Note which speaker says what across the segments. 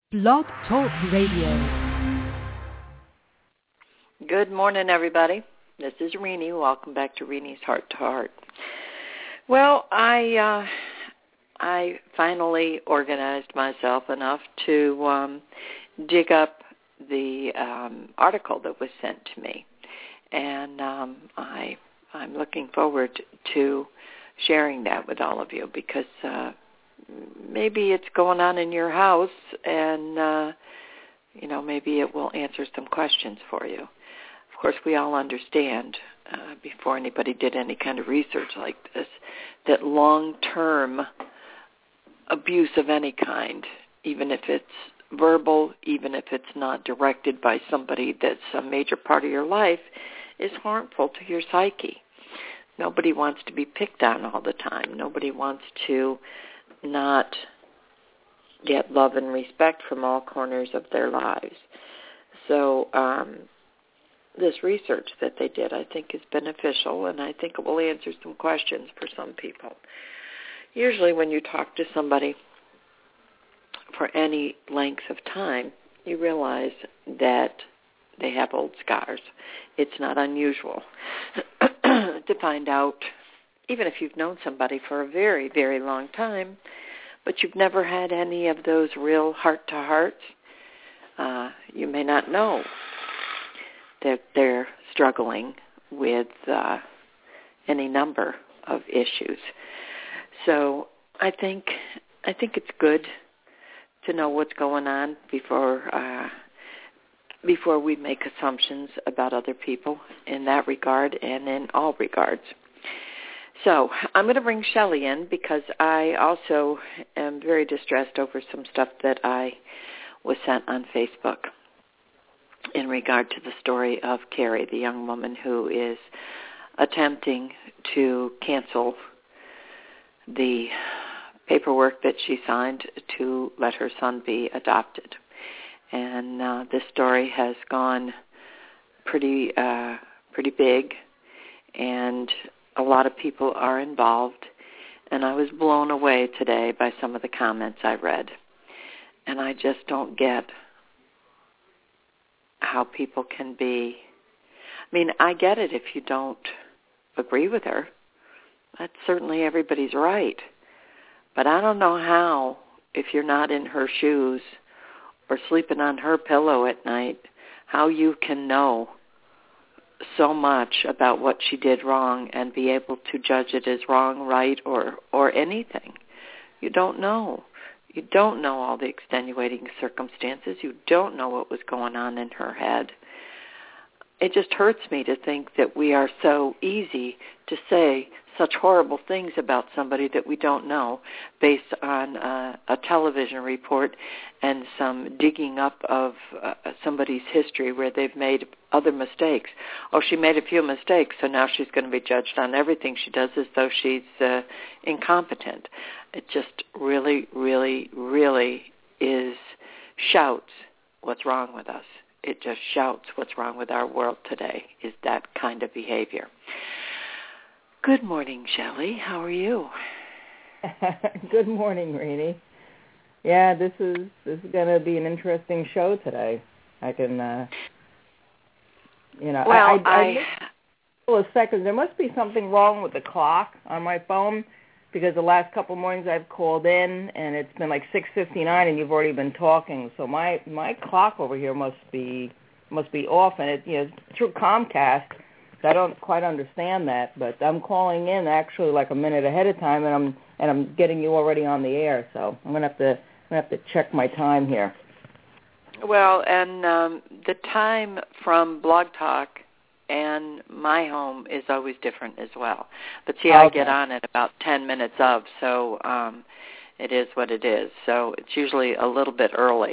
Speaker 1: Blog Talk Radio.
Speaker 2: Good morning, everybody. This is Renee. Welcome back to Renee's Heart to Heart. Well, I finally organized myself enough to dig up the article that was sent to me, and I'm looking forward to sharing that with all of you because maybe it's going on in your house, and maybe it will answer some questions for you. Of course, we all understand, before anybody did any kind of research like this, that long-term abuse of any kind, even if it's verbal, even if it's not directed by somebody that's a major part of your life, is harmful to your psyche. Nobody wants to be picked on all the time. Nobody wants to not get love and respect from all corners of their lives. So this research that they did, I think, is beneficial, and I think it will answer some questions for some people. Usually when you talk to somebody for any length of time, you realize that they have old scars. It's not unusual to find out, even if you've known somebody for a very, very long time, but you've never had any of those real heart-to-hearts, you may not know that they're struggling with any number of issues. So I think it's good to know what's going on before we make assumptions about other people in that regard and in all regards. So I'm going to bring Shelley in because I also am very distressed over some stuff that I was sent on Facebook in regard to the story of Carrie, the young woman who is attempting to cancel the paperwork that she signed to let her son be adopted. And this story has gone pretty big, and a lot of people are involved, and I was blown away today by some of the comments I read. And I just don't get how people can be. I mean, I get it if you don't agree with her. That's certainly everybody's right. But I don't know how, if you're not in her shoes or sleeping on her pillow at night, how you can know so much about what she did wrong and be able to judge it as wrong, right, or anything. You don't know. You don't know all the extenuating circumstances. You don't know what was going on in her head. It just hurts me to think that we are so easy to say such horrible things about somebody that we don't know based on a television report and some digging up of somebody's history where they've made other mistakes. Oh, she made a few mistakes, so now she's going to be judged on everything she does as though she's incompetent. It just really, really, really shouts what's wrong with us. It just shouts what's wrong with our world today, is that kind of behavior. Good morning, Shelley. How are you?
Speaker 3: Good morning, Renee. Yeah, this is going to be an interesting show today. I can,
Speaker 2: Well,
Speaker 3: I a second. There must be something wrong with the clock on my phone because the last couple mornings I've called in and it's been like 6:59 and you've already been talking. So my clock over here must be off, and it through Comcast. I don't quite understand that, but I'm calling in actually like a minute ahead of time, and I'm getting you already on the air. So I'm gonna have to check my time here.
Speaker 2: Well, and the time from Blog Talk and my home is always different as well. But see, I get on at about 10 minutes of, so it is what it is. So it's usually a little bit early.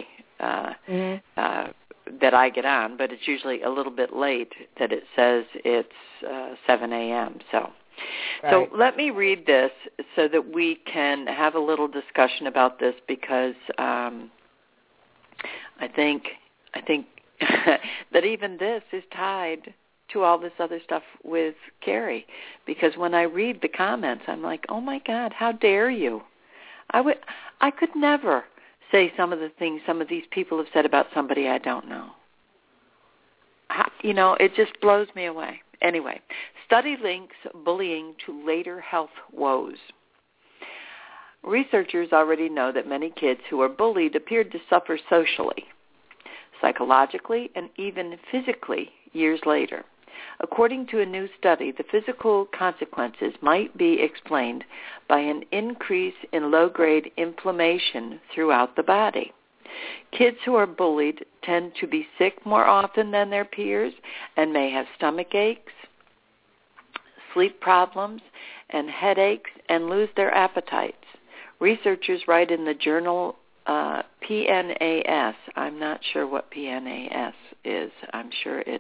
Speaker 2: That I get on, but it's usually a little bit late that it says it's 7 a.m. So let me read this so that we can have a little discussion about this because I think that even this is tied to all this other stuff with Carrie, because when I read the comments, I'm like, oh my God, how dare you? I could never say some of the things some of these people have said about somebody I don't know. It just blows me away. Anyway, study links bullying to later health woes. Researchers already know that many kids who are bullied appeared to suffer socially, psychologically, and even physically years later. According to a new study, the physical consequences might be explained by an increase in low-grade inflammation throughout the body. Kids who are bullied tend to be sick more often than their peers and may have stomach aches, sleep problems, and headaches, and lose their appetites. Researchers write in the journal PNAS. I'm not sure what PNAS is. I'm sure it's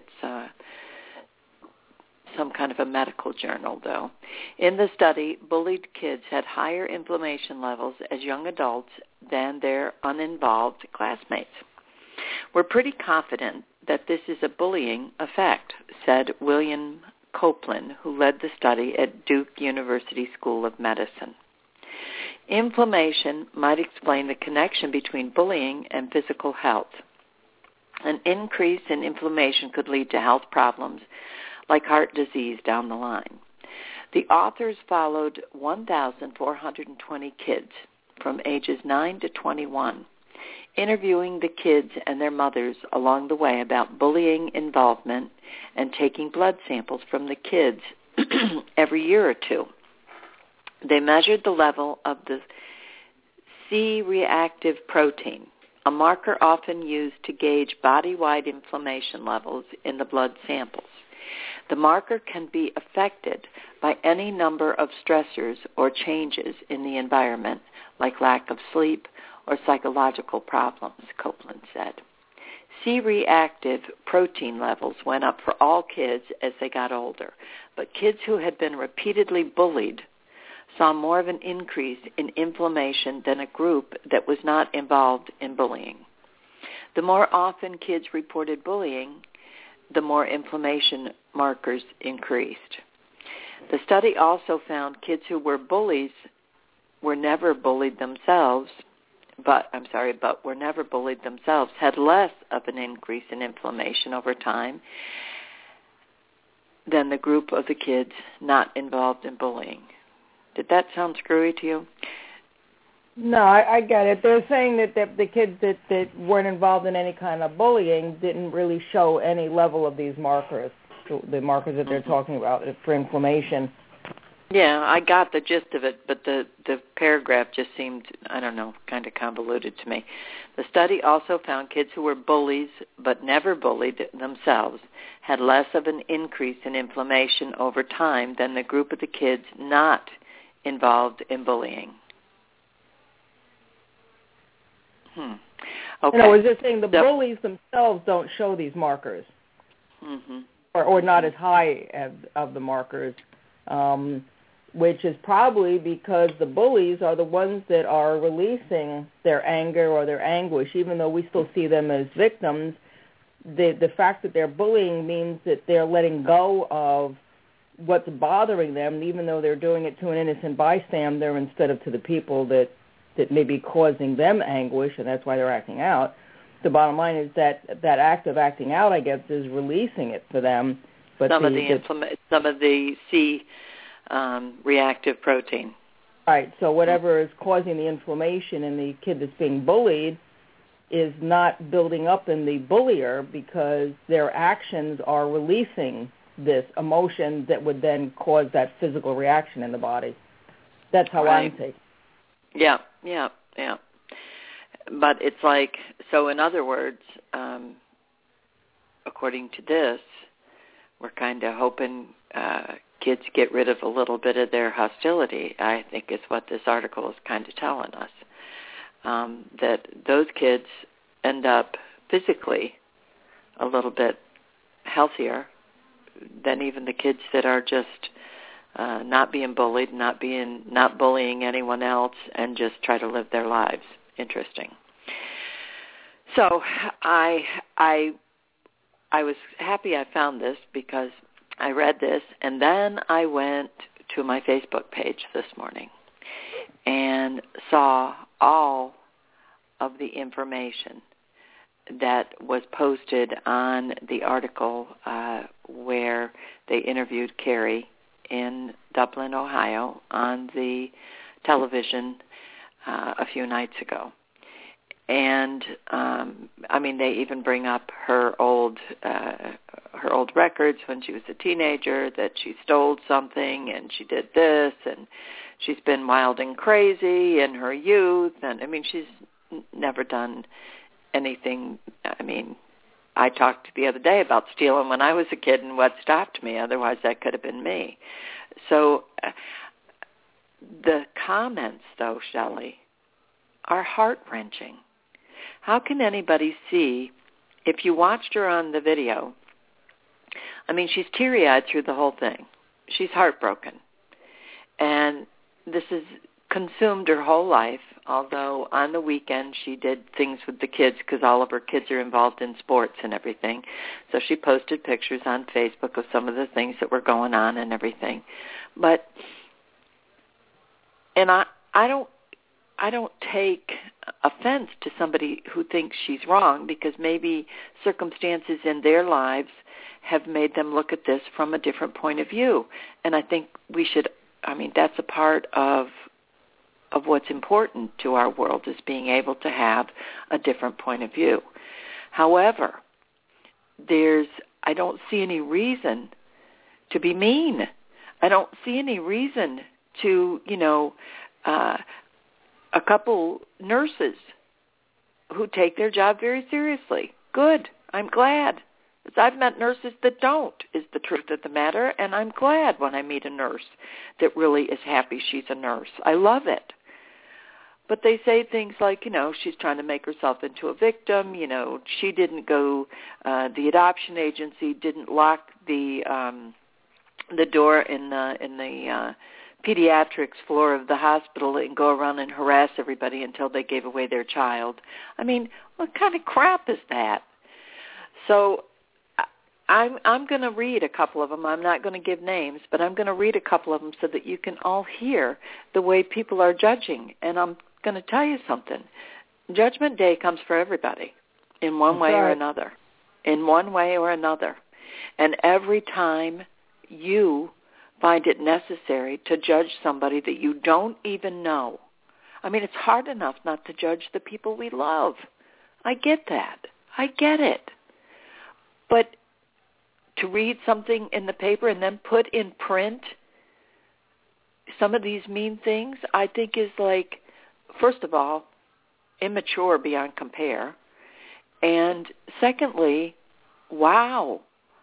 Speaker 2: some kind of a medical journal, though. In the study, bullied kids had higher inflammation levels as young adults than their uninvolved classmates. We're pretty confident that this is a bullying effect, said William Copeland, who led the study at Duke University School of Medicine. Inflammation might explain the connection between bullying and physical health. An increase in inflammation could lead to health problems like heart disease down the line. The authors followed 1,420 kids from ages 9 to 21, interviewing the kids and their mothers along the way about bullying involvement and taking blood samples from the kids every year or two. They measured the level of the C-reactive protein, a marker often used to gauge body-wide inflammation levels in the blood samples. The marker can be affected by any number of stressors or changes in the environment, like lack of sleep or psychological problems, Copeland said. C-reactive protein levels went up for all kids as they got older, but kids who had been repeatedly bullied saw more of an increase in inflammation than a group that was not involved in bullying. The more often kids reported bullying, the more inflammation markers increased. The study also found kids who were bullies were never bullied themselves, but were never bullied themselves, had less of an increase in inflammation over time than the group of the kids not involved in bullying. Did that sound screwy to you?
Speaker 3: No, I get it. They're saying that the kids that weren't involved in any kind of bullying didn't really show any level of these markers, the markers that they're talking about for inflammation.
Speaker 2: Yeah, I got the gist of it, but the paragraph just seemed, kind of convoluted to me. The study also found kids who were bullies but never bullied themselves had less of an increase in inflammation over time than the group of the kids not involved in bullying. Okay.
Speaker 3: I was just saying the bullies themselves don't show these markers, or not as high of the markers, which is probably because the bullies are the ones that are releasing their anger or their anguish, even though we still see them as victims. The fact that they're bullying means that they're letting go of what's bothering them, even though they're doing it to an innocent bystander instead of to the people that may be causing them anguish, and that's why they're acting out. The bottom line is that act of acting out, I guess, is releasing it for them. But some of
Speaker 2: the C reactive protein.
Speaker 3: Right. So whatever is causing the inflammation in the kid that's being bullied is not building up in the bullier because their actions are releasing this emotion that would then cause that physical reaction in the body. That's how I'm taking it.
Speaker 2: Yeah. But it's like, so in other words, according to this, we're kind of hoping kids get rid of a little bit of their hostility, I think is what this article is kind of telling us. That those kids end up physically a little bit healthier than even the kids that are just not being bullied, not bullying anyone else, and just try to live their lives. Interesting. So I was happy I found this because I read this, and then I went to my Facebook page this morning and saw all of the information that was posted on the article where they interviewed Carrie in Dublin, Ohio, on the television a few nights ago. And they even bring up her old records when she was a teenager, that she stole something and she did this, and she's been wild and crazy in her youth, and she's never done anything. I talked the other day about stealing when I was a kid and what stopped me. Otherwise, that could have been me. So the comments, though, Shelley, are heart-wrenching. How can anybody see, if you watched her on the video, she's teary-eyed through the whole thing. She's heartbroken. And this has consumed her whole life, although on the weekend she did things with the kids because all of her kids are involved in sports and everything. So she posted pictures on Facebook of some of the things that were going on and everything. And I don't take offense to somebody who thinks she's wrong, because maybe circumstances in their lives have made them look at this from a different point of view. And I think we should, that's a part of what's important to our world, is being able to have a different point of view. However, I don't see any reason to be mean. I don't see any reason to, a couple nurses who take their job very seriously. Good. I'm glad. I've met nurses that don't, is the truth of the matter, and I'm glad when I meet a nurse that really is happy she's a nurse. I love it. But they say things like, she's trying to make herself into a victim. She didn't go, the adoption agency didn't lock the door in the pediatrics floor of the hospital and go around and harass everybody until they gave away their child. What kind of crap is that? So I'm going to read a couple of them. I'm not going to give names, but I'm going to read a couple of them so that you can all hear the way people are judging. And I'm going to tell you something. Judgment Day comes for everybody in one way or another. In one way or another. And every time you find it necessary to judge somebody that you don't even know. It's hard enough not to judge the people we love. I get that. I get it. But to read something in the paper and then put in print some of these mean things, I think is like, first of all, immature beyond compare. And secondly, wow.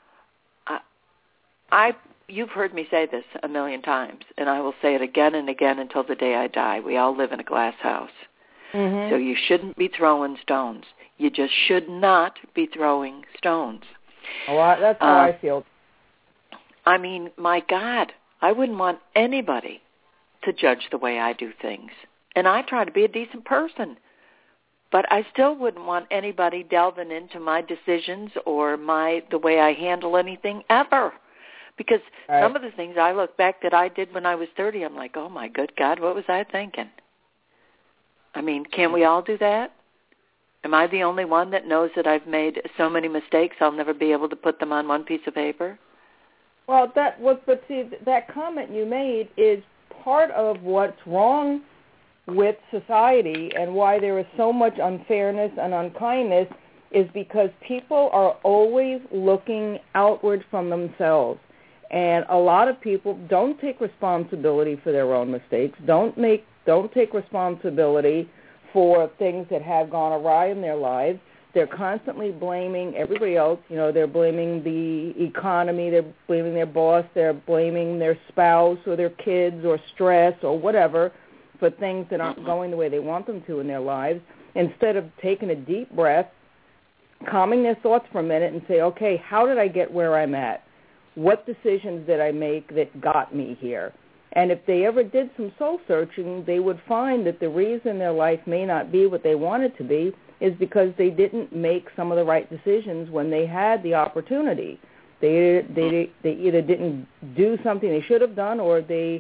Speaker 2: You've heard me say this a million times, and I will say it again and again until the day I die. We all live in a glass house. Mm-hmm. So you shouldn't be throwing stones. You just should not be throwing stones.
Speaker 3: Well, that's how I feel.
Speaker 2: My God, I wouldn't want anybody to judge the way I do things. And I try to be a decent person. But I still wouldn't want anybody delving into my decisions or the way I handle anything ever. Because some of the things I look back that I did when I was 30, I'm like, oh, my good God, what was I thinking? Can we all do that? Am I the only one that knows that I've made so many mistakes I'll never be able to put them on one piece of paper?
Speaker 3: Well, that comment you made is part of what's wrong with society and why there is so much unfairness and unkindness, is because people are always looking outward from themselves. And a lot of people don't take responsibility for their own mistakes, don't take responsibility for things that have gone awry in their lives. They're constantly blaming everybody else. They're blaming the economy, they're blaming their boss, they're blaming their spouse or their kids or stress or whatever for things that aren't going the way they want them to in their lives, instead of taking a deep breath, calming their thoughts for a minute and say, okay, how did I get where I'm at? What decisions did I make that got me here? And if they ever did some soul searching, they would find that the reason their life may not be what they want it to be is because they didn't make some of the right decisions when they had the opportunity. They either didn't do something they should have done, or they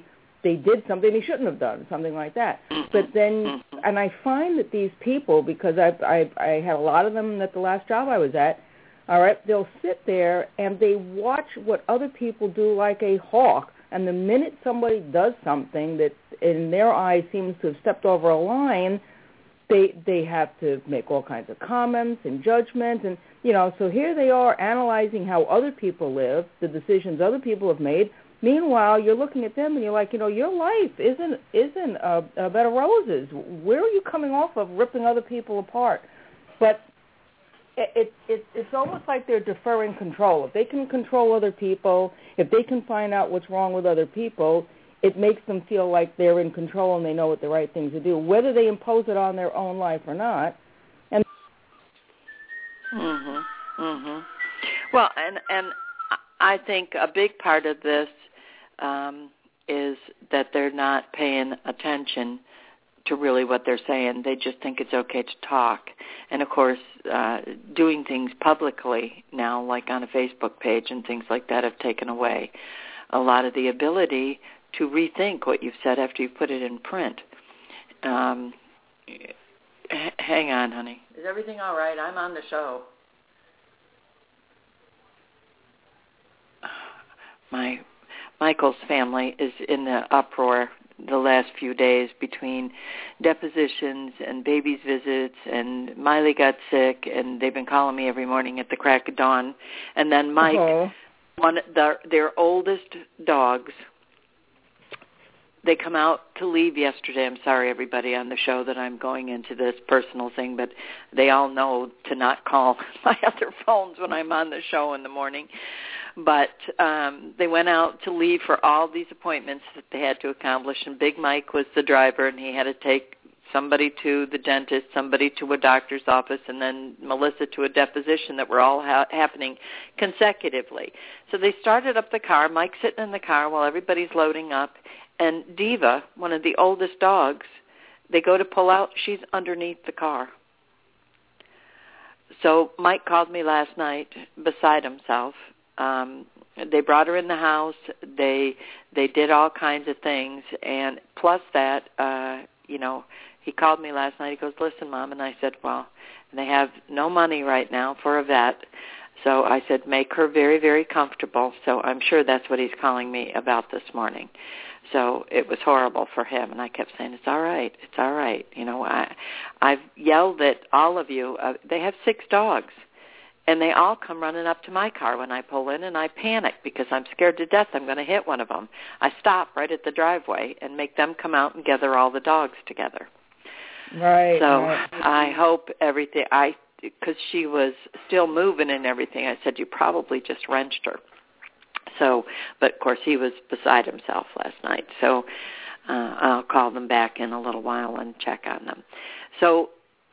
Speaker 3: they did something they shouldn't have done, something like that. But then, and I find that these people, because I had a lot of them at the last job I was at, all right, they'll sit there and they watch what other people do like a hawk. And the minute somebody does something that in their eyes seems to have stepped over a line, they have to make all kinds of comments and judgments. And, so here they are analyzing how other people live, the decisions other people have made. Meanwhile, you're looking at them and you're like, your life isn't a bed of roses. Where are you coming off of ripping other people apart? But it's almost like they're deferring control. If they can control other people, if they can find out what's wrong with other people, it makes them feel like they're in control and they know what the right thing to do, whether they impose it on their own life or not. And
Speaker 2: Well, and I think a big part of this is that they're not paying attention to really what they're saying. They just think it's okay to talk. And, of course, doing things publicly now, like on a Facebook page and things like that, have taken away a lot of the ability to rethink what you've said after you put it in print. Hang on, honey. Is everything all right? I'm on the show. Michael's family is in the uproar the last few days between depositions and baby's visits, and Miley got sick, and they've been calling me every morning at the crack of dawn. And then Mike, their oldest dogs, they come out to leave yesterday. I'm sorry, everybody, on the show that I'm going into this personal thing, but they all know to not call my other phones when I'm on the show in the morning. But they went out to leave for all these appointments that they had to accomplish, and Big Mike was the driver, and he had to take somebody to the dentist, somebody to a doctor's office, and then Melissa to a deposition that were all happening consecutively. So they started up the car, Mike's sitting in the car while everybody's loading up, and Diva, one of the oldest dogs, they go to pull out, she's underneath the car. So Mike called me last night beside himself. They brought her in the house. They did all kinds of things, and plus that, he called me last night. He goes, "Listen, Mom," and I said, "Well, they have no money right now for a vet." So I said, "Make her very, very comfortable." So I'm sure that's what he's calling me about this morning. So it was horrible for him, and I kept saying, "It's all right, it's all right." I've yelled at all of you. They have 6 dogs. And they all come running up to my car when I pull in, and I panic because I'm scared to death I'm going to hit one of them. I stop right at the driveway and make them come out and gather all the dogs together.
Speaker 3: Right.
Speaker 2: So
Speaker 3: right.
Speaker 2: I hope everything, because she was still moving and everything, I said, "You probably just wrenched her." So, but of course he was beside himself last night. So I'll call them back in a little while and check on them. So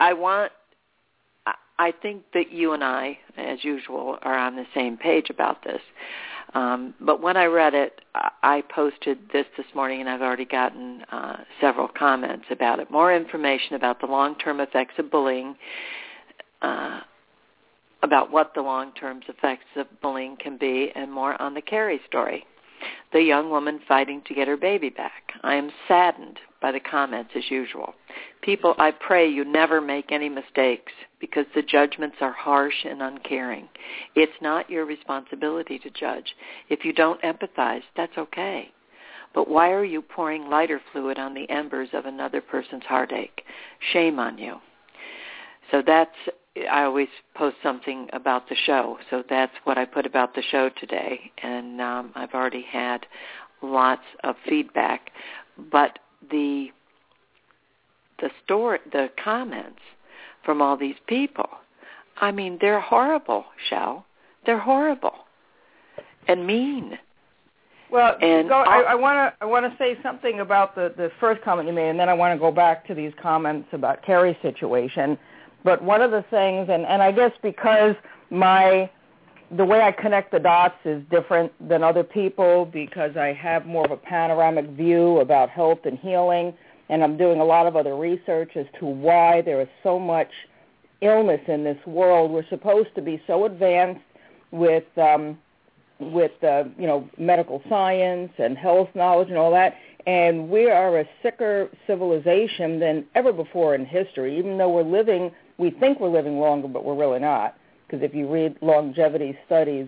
Speaker 2: I think that you and I, as usual, are on the same page about this. But when I read it, I posted this morning, and I've already gotten several comments about it. More information about the long-term effects of bullying, about what the long-term effects of bullying can be, and more on the Carrie story, the young woman fighting to get her baby back. I am saddened by the comments, as usual. People, I pray you never make any mistakes, because the judgments are harsh and uncaring. It's not your responsibility to judge. If you don't empathize, that's okay. But why are you pouring lighter fluid on the embers of another person's heartache? Shame on you. So I always post something about the show, so that's what I put about the show today, and I've already had lots of feedback. But the comments from all these people, I mean, they're horrible, Shell. They're horrible and mean.
Speaker 3: Well, I want to say something about the first comment you made, and then I want to go back to these comments about Carrie's situation. But one of the things, and I guess because the way I connect the dots is different than other people, because I have more of a panoramic view about health and healing, and I'm doing a lot of other research as to why there is so much illness in this world. We're supposed to be so advanced with medical science and health knowledge and all that, And we are a sicker civilization than ever before in history, even though we think we're living longer, but we're really not. Because if you read longevity studies,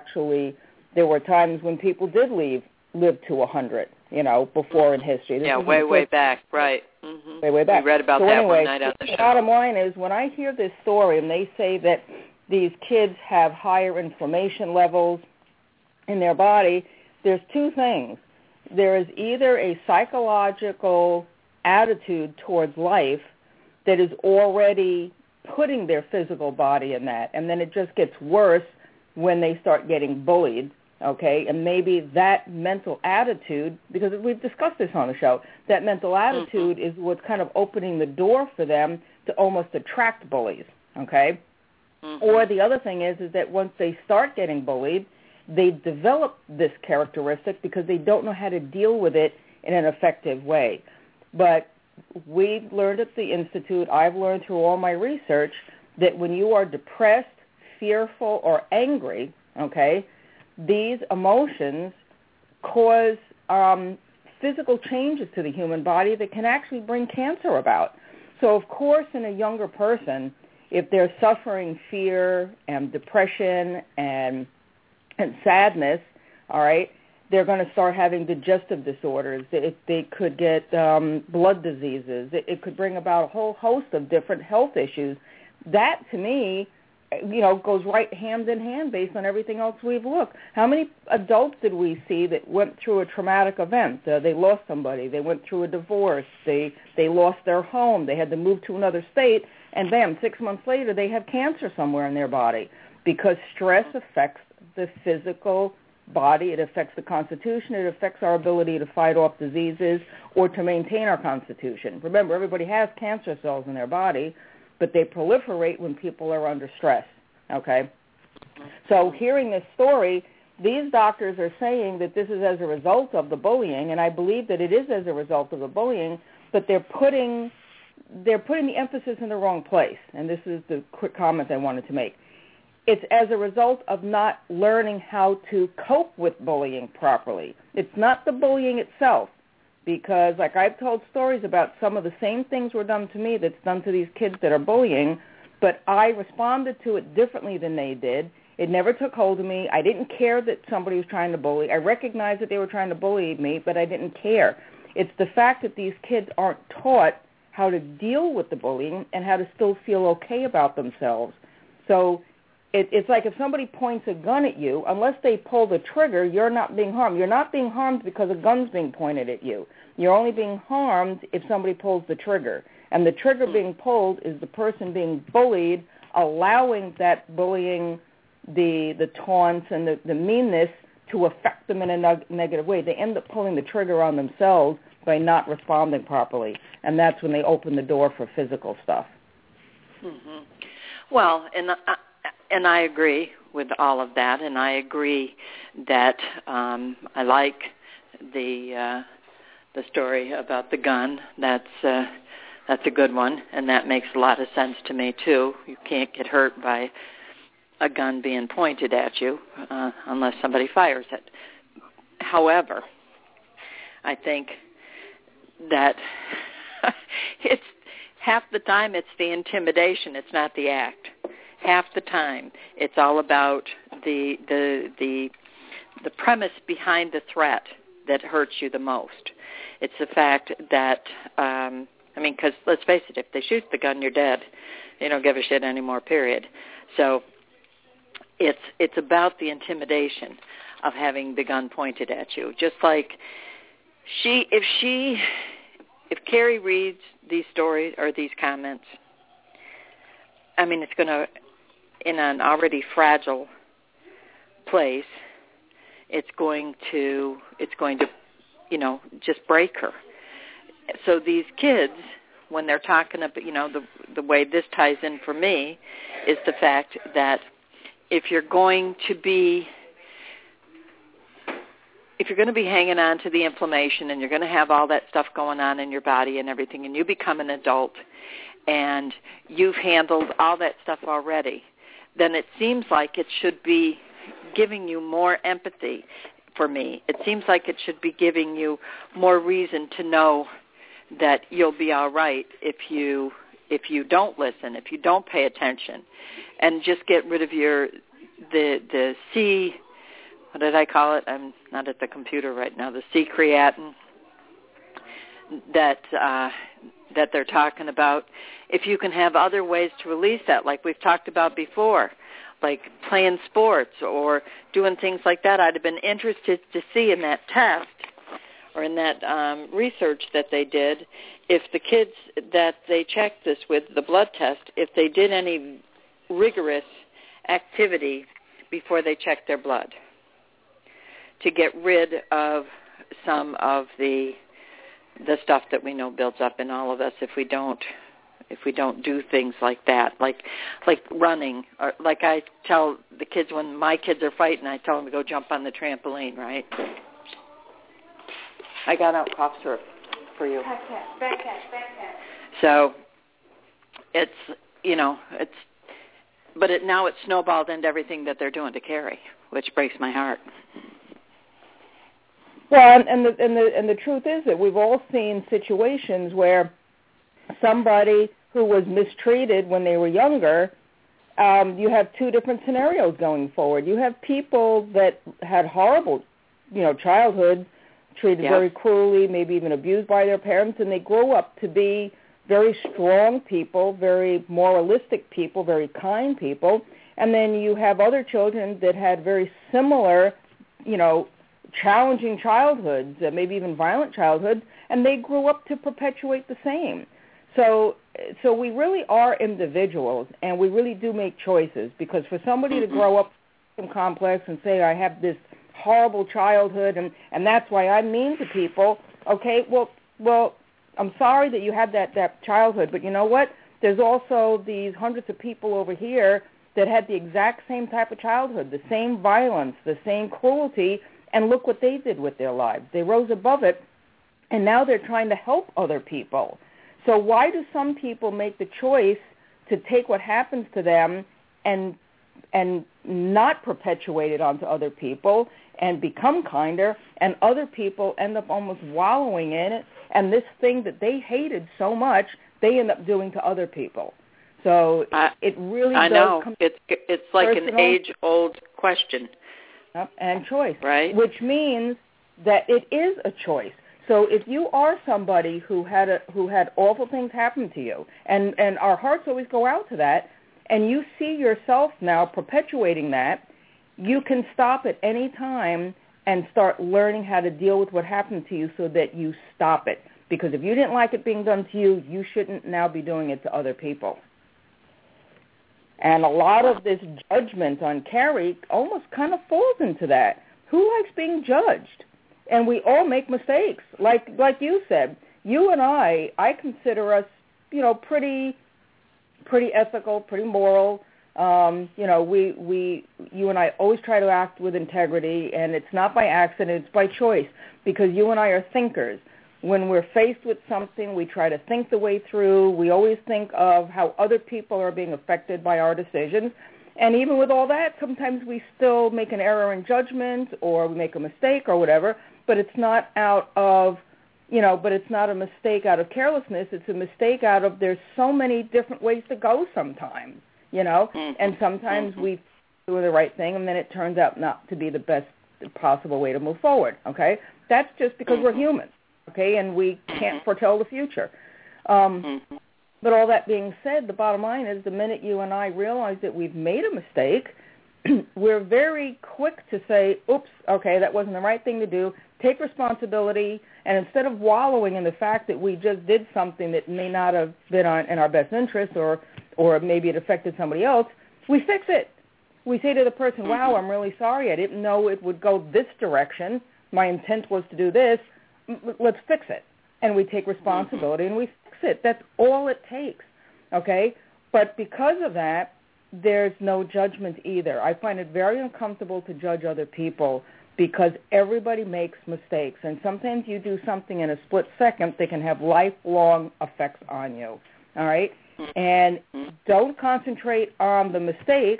Speaker 3: there were times when people did live to 100, before in history.
Speaker 2: Way back, right. Mm-hmm.
Speaker 3: Way back.
Speaker 2: We read about that one night on the show.
Speaker 3: The bottom line is, when I hear this story and they say that these kids have higher inflammation levels in their body, there's two things. There is either a psychological attitude towards life that is already putting their physical body in that, and then it just gets worse when they start getting bullied, okay? And maybe that mental attitude, because we've discussed this on the show, that mental attitude is what's kind of opening the door for them to almost attract bullies, okay? Or the other thing is that once they start getting bullied, they develop this characteristic because they don't know how to deal with it in an effective way. But we learned at the Institute, I've learned through all my research, that when you are depressed, fearful, or angry, okay, these emotions cause physical changes to the human body that can actually bring cancer about. So, of course, in a younger person, if they're suffering fear and depression and sadness, all right, they're going to start having digestive disorders. They could get blood diseases. It could bring about a whole host of different health issues. That, to me, goes right hand in hand based on everything else we've looked. How many adults did we see that went through a traumatic event? They lost somebody. They went through a divorce. They lost their home. They had to move to another state, and bam, 6 months later, they have cancer somewhere in their body because stress affects the physical body. It affects the constitution. It affects our ability to fight off diseases or to maintain our constitution. Remember, everybody has cancer cells in their body, but they proliferate when people are under stress, okay? So hearing this story, these doctors are saying that this is as a result of the bullying, and I believe that it is as a result of the bullying, but they're putting the emphasis in the wrong place, and this is the quick comment I wanted to make. It's as a result of not learning how to cope with bullying properly. It's not the bullying itself, because like I've told stories about some of the same things were done to me that's done to these kids that are bullying, but I responded to it differently than they did. It never took hold of me. I didn't care that somebody was trying to bully. I recognized that they were trying to bully me, but I didn't care. It's the fact that these kids aren't taught how to deal with the bullying and how to still feel okay about themselves. So it's like if somebody points a gun at you, unless they pull the trigger, you're not being harmed. You're not being harmed because a gun's being pointed at you. You're only being harmed if somebody pulls the trigger. And the trigger being pulled is the person being bullied, allowing that bullying, the taunts and the meanness to affect them in a negative way. They end up pulling the trigger on themselves by not responding properly. And that's when they open the door for physical stuff.
Speaker 2: Mm-hmm. Well, and I agree with all of that, and I agree that I like the story about the gun. That's a good one, and that makes a lot of sense to me too. You can't get hurt by a gun being pointed at you unless somebody fires it. However, I think that it's half the time it's the intimidation, it's not the act. Half the time it's all about the premise behind the threat that hurts you the most. It's the fact that, because let's face it, if they shoot the gun, you're dead. They don't give a shit anymore, period. So it's about the intimidation of having the gun pointed at you. Just like if Carrie reads these stories or these comments, it's going to, in an already fragile place, it's going to just break her. So these kids, when they're talking about, the way this ties in for me is the fact that if you're going to be hanging on to the inflammation and you're going to have all that stuff going on in your body and everything, and you become an adult and you've handled all that stuff already, then it seems like it should be giving you more empathy for me. It seems like it should be giving you more reason to know that you'll be all right if you don't listen, if you don't pay attention, and just get rid of the C. What did I call it? I'm not at the computer right now. The C creatinine that they're talking about. If you can have other ways to release that, like we've talked about before, like playing sports or doing things like that, I'd have been interested to see in that test or in that research that they did, if the kids that they checked this with, the blood test, if they did any rigorous activity before they checked their blood to get rid of some of the stuff that we know builds up in all of us if we don't do things like that, like running, or like I tell the kids when my kids are fighting, I tell them to go jump on the trampoline, right? I got out cough syrup for you. Back cat. So now it's snowballed into everything that they're doing to Carrie, which breaks my heart.
Speaker 3: Well, and the truth is that we've all seen situations where somebody who was mistreated when they were younger, you have two different scenarios going forward. You have people that had horrible, childhoods, treated very cruelly, maybe even abused by their parents, and they grow up to be very strong people, very moralistic people, very kind people. And then you have other children that had very similar, challenging childhoods, maybe even violent childhoods, and they grew up to perpetuate the same. So we really are individuals, and we really do make choices, because for somebody to grow up in complex and say, I have this horrible childhood, and that's why I'm mean to people, okay, well, I'm sorry that you had that childhood, but you know what? There's also these hundreds of people over here that had the exact same type of childhood, the same violence, the same cruelty, and look what they did with their lives. They rose above it, and now they're trying to help other people. So why do some people make the choice to take what happens to them and not perpetuate it onto other people and become kinder, and other people end up almost wallowing in it, and this thing that they hated so much, they end up doing to other people. So it really
Speaker 2: I
Speaker 3: does
Speaker 2: know.
Speaker 3: come
Speaker 2: it's like personal, an age-old question.
Speaker 3: And choice.
Speaker 2: Right.
Speaker 3: Which means that it is a choice. So if you are somebody who had awful things happen to you, and our hearts always go out to that, and you see yourself now perpetuating that, you can stop at any time and start learning how to deal with what happened to you so that you stop it. Because if you didn't like it being done to you, you shouldn't now be doing it to other people. And a lot of this judgment on Carrie almost kind of falls into that. Who likes being judged? And we all make mistakes. Like you said, you and I consider us, pretty ethical, pretty moral. You and I always try to act with integrity, and it's not by accident, it's by choice, because you and I are thinkers. When we're faced with something, we try to think the way through. We always think of how other people are being affected by our decisions. And even with all that, sometimes we still make an error in judgment, or we make a mistake or whatever, but it's not out of, but it's not a mistake out of carelessness. It's a mistake out of there's so many different ways to go sometimes, and sometimes we do the right thing, and then it turns out not to be the best possible way to move forward, okay? That's just because we're human, okay, and we can't foretell the future. But all that being said, the bottom line is the minute you and I realize that we've made a mistake, we're very quick to say, oops, okay, that wasn't the right thing to do, take responsibility, and instead of wallowing in the fact that we just did something that may not have been in our best interest, or maybe it affected somebody else, we fix it. We say to the person, wow, I'm really sorry, I didn't know it would go this direction, my intent was to do this, let's fix it. And we take responsibility and we fix it. That's all it takes, okay? But because of that, there's no judgment either. I find it very uncomfortable to judge other people because everybody makes mistakes. And sometimes you do something in a split second that can have lifelong effects on you, all right? And don't concentrate on the mistake.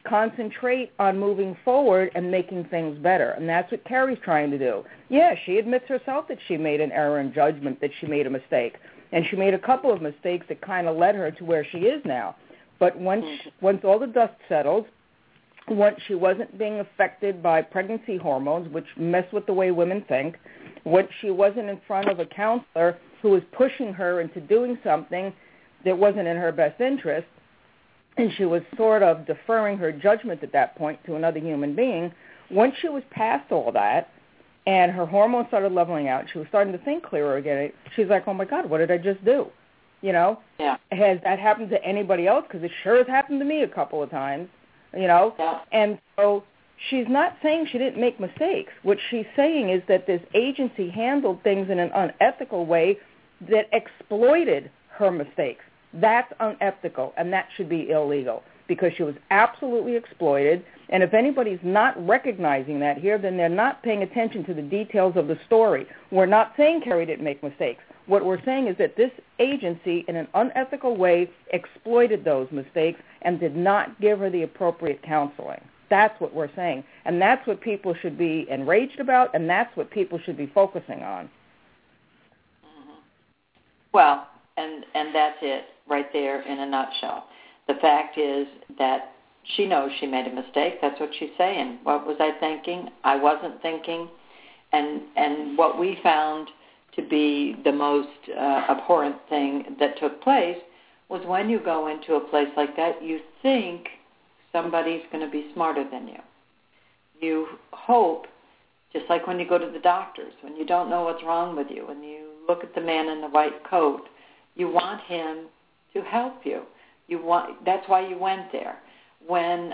Speaker 3: concentrate on moving forward and making things better. And that's what Carrie's trying to do. Yeah, she admits herself that she made an error in judgment, that she made a mistake. And she made a couple of mistakes that kind of led her to where she is now. But once all the dust settled, once she wasn't being affected by pregnancy hormones, which mess with the way women think, once she wasn't in front of a counselor who was pushing her into doing something that wasn't in her best interest, and she was sort of deferring her judgment at that point to another human being, once she was past all that and her hormones started leveling out, she was starting to think clearer again, she's like, oh, my God, what did I just do? You know?
Speaker 4: Yeah.
Speaker 3: Has that happened to anybody else? Because it sure has happened to me a couple of times, you know?
Speaker 4: Yeah.
Speaker 3: And so she's not saying she didn't make mistakes. What she's saying is that this agency handled things in an unethical way that exploited her mistakes. That's unethical, and that should be illegal because she was absolutely exploited. And if anybody's not recognizing that here, then they're not paying attention to the details of the story. We're not saying Carrie didn't make mistakes. What we're saying is that this agency, in an unethical way, exploited those mistakes and did not give her the appropriate counseling. That's what we're saying. And that's what people should be enraged about, and that's what people should be focusing on.
Speaker 4: Mm-hmm. Well, and that's it right there in a nutshell. The fact is that she knows she made a mistake. That's what she's saying. What was I thinking? I wasn't thinking. And what we found to be the most abhorrent thing that took place was when you go into a place like that, you think somebody's going to be smarter than you. You hope, just like when you go to the doctors, when you don't know what's wrong with you, when you look at the man in the white coat, you want him to help you. That's why you went there. When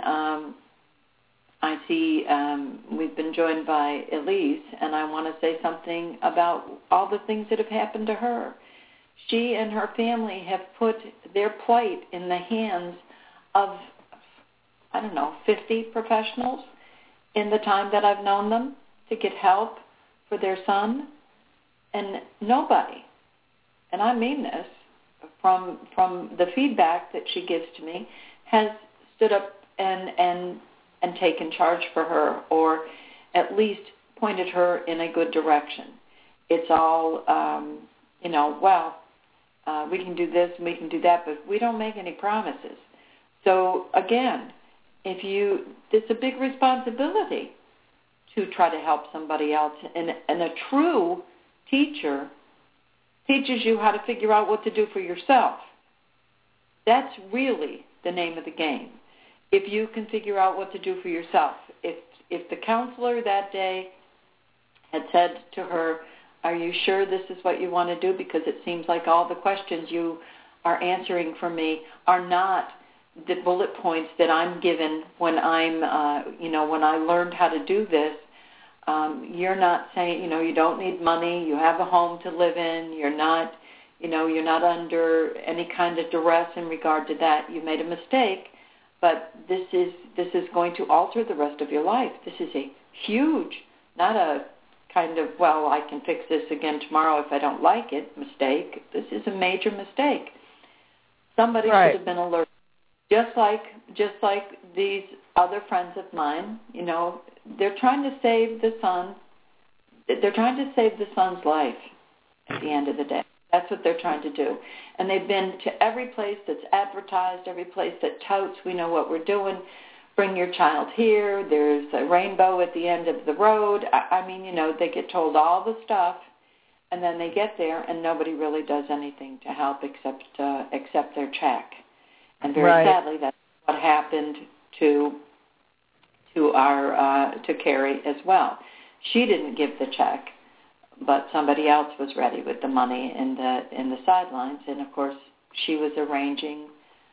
Speaker 4: I see we've been joined by Elise, and I want to say something about all the things that have happened to her. She and her family have put their plight in the hands of, 50 professionals in the time that I've known them to get help for their son, and nobody, and I mean this, from the feedback that she gives to me, has stood up and taken charge for her, or at least pointed her in a good direction. It's all, we can do this and we can do that, but we don't make any promises. So again, it's a big responsibility to try to help somebody else, and a true teacher teaches you how to figure out what to do for yourself. That's really the name of the game. If you can figure out what to do for yourself. If the counselor that day had said to her, are you sure this is what you want to do? Because it seems like all the questions you are answering for me are not the bullet points that I'm given when when I learned how to do this. You're not saying, you don't need money, you have a home to live in, you're not under any kind of duress in regard to that. You made a mistake, but this is going to alter the rest of your life. This is a huge, not a kind of, I can fix this again tomorrow if I don't like it, mistake. This is a major mistake. Somebody should have been alert. Just like these other friends of mine, they're trying to save the son. They're trying to save the son's life at the end of the day. That's what they're trying to do. And they've been to every place that's advertised, every place that touts, we know what we're doing. Bring your child here. There's a rainbow at the end of the road. They get told all the stuff, and then they get there, and nobody really does anything to help except their check. And very sadly, that's what happened to Carrie as well. She didn't give the check, but somebody else was ready with the money in the sidelines, and of course she was arranging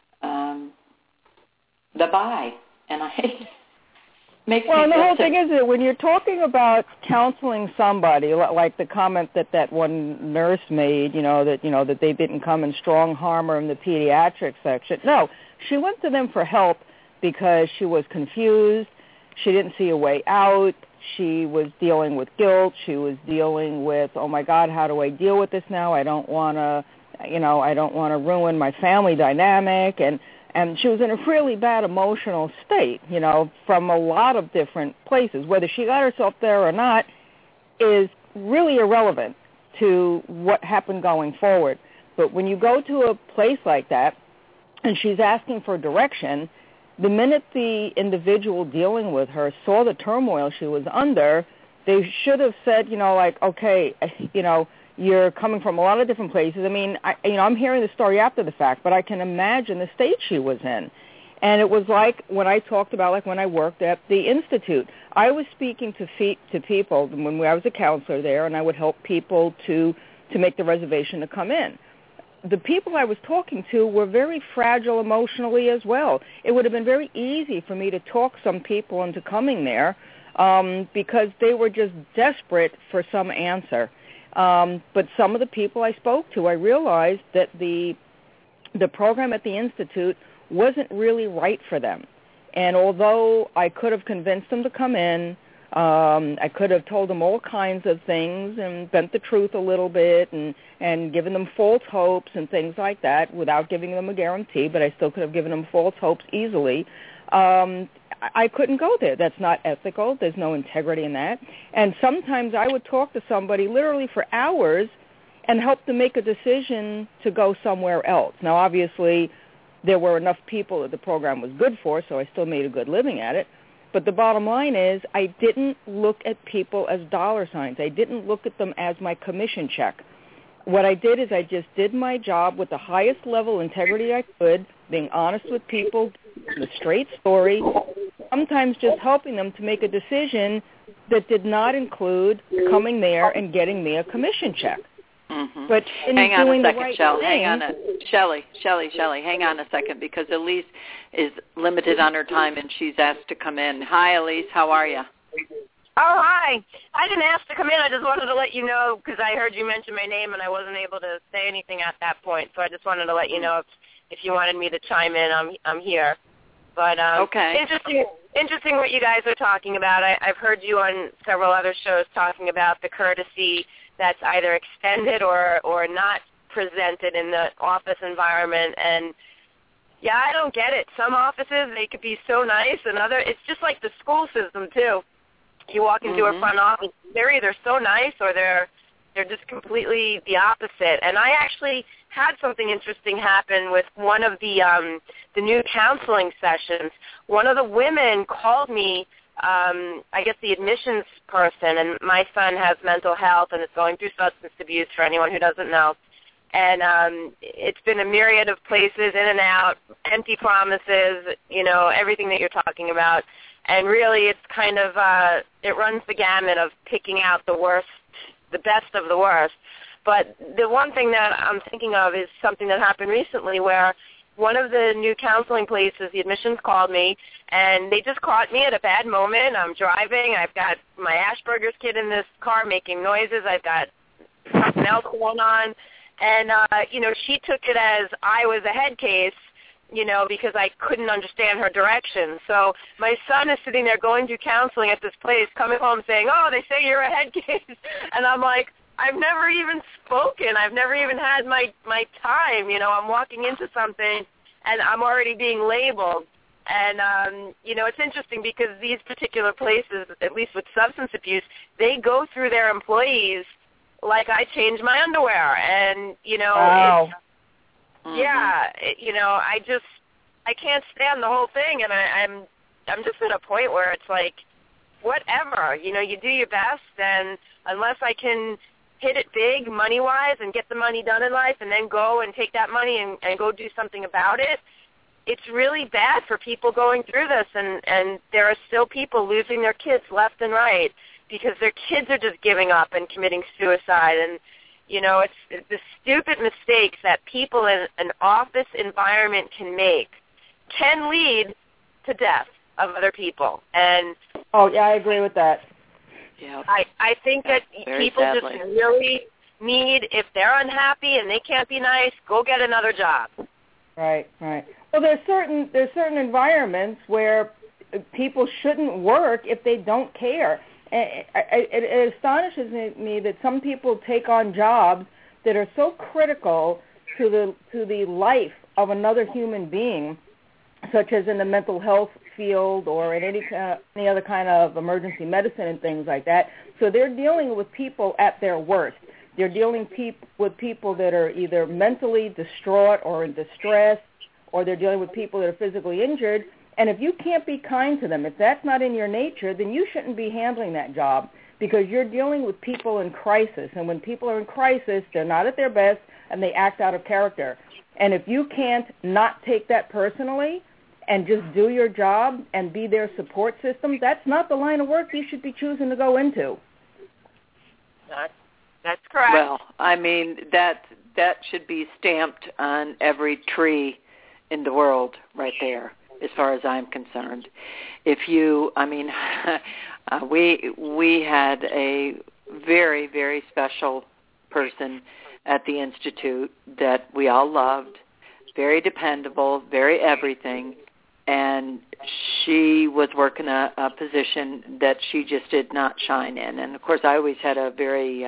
Speaker 4: the buy. And I hate it.
Speaker 3: And the whole thing is that when you're talking about counseling somebody, like the comment that one nurse made, that they didn't come and strong harm her in the pediatric section. No, she went to them for help because she was confused. She didn't see a way out. She was dealing with guilt. She was dealing with, oh my God, how do I deal with this now? I don't want to ruin my family dynamic. And And she was in a really bad emotional state, you know, from a lot of different places. Whether she got herself there or not is really irrelevant to what happened going forward. But when you go to a place like that and she's asking for direction, the minute the individual dealing with her saw the turmoil she was under, they should have said, you know, like, okay, you know, you're coming from a lot of different places. I mean, I'm hearing the story after the fact, but I can imagine the state she was in. And it was like when I talked about, like when I worked at the Institute, I was speaking to people when I was a counselor there, and I would help people to make the reservation to come in. The people I was talking to were very fragile emotionally as well. It would have been very easy for me to talk some people into coming there because they were just desperate for some answer. But some of the people I spoke to, I realized that the program at the Institute wasn't really right for them. And although I could have convinced them to come in, I could have told them all kinds of things and bent the truth a little bit and given them false hopes and things like that without giving them a guarantee, but I still could have given them false hopes easily. I couldn't go there. That's not ethical. There's no integrity in that. And sometimes I would talk to somebody literally for hours and help them make a decision to go somewhere else. Now, obviously, there were enough people that the program was good for, so I still made a good living at it. But the bottom line is I didn't look at people as dollar signs. I didn't look at them as my commission check. What I did is I just did my job with the highest level integrity I could, being honest with people, the straight story, sometimes just helping them to make a decision that did not include coming there and getting me a commission check.
Speaker 2: Mm-hmm.
Speaker 3: But in
Speaker 2: hang on
Speaker 3: doing
Speaker 2: a second,
Speaker 3: the right
Speaker 2: Shelley.
Speaker 3: thing,
Speaker 2: Hang on, Shelley. Hang on a second, because Elise is limited on her time and she's asked to come in. Hi, Elise. How are you?
Speaker 5: Oh, hi. I didn't ask to come in. I just wanted to let you know because I heard you mention my name and I wasn't able to say anything at that point. So I just wanted to let you know if you wanted me to chime in, I'm here. But
Speaker 2: okay.
Speaker 5: Interesting what you guys are talking about. I've heard you on several other shows talking about the courtesy that's either extended or not presented in the office environment. And, yeah, I don't get it. Some offices, they could be so nice, and it's just like the school system, too. You walk into a front office, they're either so nice or they're just completely the opposite. And I actually had something interesting happen with one of the new counseling sessions. One of the women called me, I guess the admissions person, and my son has mental health and is going through substance abuse for anyone who doesn't know. And it's been a myriad of places, in and out, empty promises, you know, everything that you're talking about. And really it's kind of, it runs the gamut of picking out the worst, the best of the worst. But the one thing that I'm thinking of is something that happened recently where one of the new counseling places, the admissions called me, and they just caught me at a bad moment. I'm driving. I've got my Asperger's kid in this car making noises. I've got something else going on. And, you know, she took it as I was a head case, you know, because I couldn't understand her direction. So my son is sitting there going through counseling at this place, coming home saying, oh, they say you're a head case. And I'm like, I've never even spoken. I've never even had my time. You know, I'm walking into something, and I'm already being labeled. And, you know, it's interesting because these particular places, at least with substance abuse, they go through their employees like I change my underwear. And, you know,
Speaker 3: wow.
Speaker 5: You know, I can't stand the whole thing, and I'm just at a point where it's like, whatever, you know, you do your best, and unless I can hit it big money-wise and get the money done in life and then go and take that money and go do something about it, it's really bad for people going through this, and there are still people losing their kids left and right because their kids are just giving up and committing suicide. And you know, it's the stupid mistakes that people in an office environment can make can lead to death of other people. And
Speaker 3: oh, yeah, I agree with that.
Speaker 2: Yeah.
Speaker 5: I think that people just really need, if they're unhappy and they can't be nice, go get another job.
Speaker 3: Right. Well, there's certain environments where people shouldn't work if they don't care. It astonishes me that some people take on jobs that are so critical to the life of another human being such as in the mental health field or in any other kind of emergency medicine and things like that. So they're dealing with people at their worst. They're dealing with people that are either mentally distraught or in distress, or they're dealing with people that are physically injured. And if you can't be kind to them, if that's not in your nature, then you shouldn't be handling that job, because you're dealing with people in crisis. And when people are in crisis, they're not at their best and they act out of character. And if you can't not take that personally and just do your job and be their support system, that's not the line of work you should be choosing to go into.
Speaker 5: That's correct.
Speaker 2: Well, I mean, that should be stamped on every tree in the world right there, as far as I'm concerned. If you, I mean, we had a very, very special person at the Institute that we all loved, very dependable, very everything, and she was working a position that she just did not shine in. And, of course, I always had a very,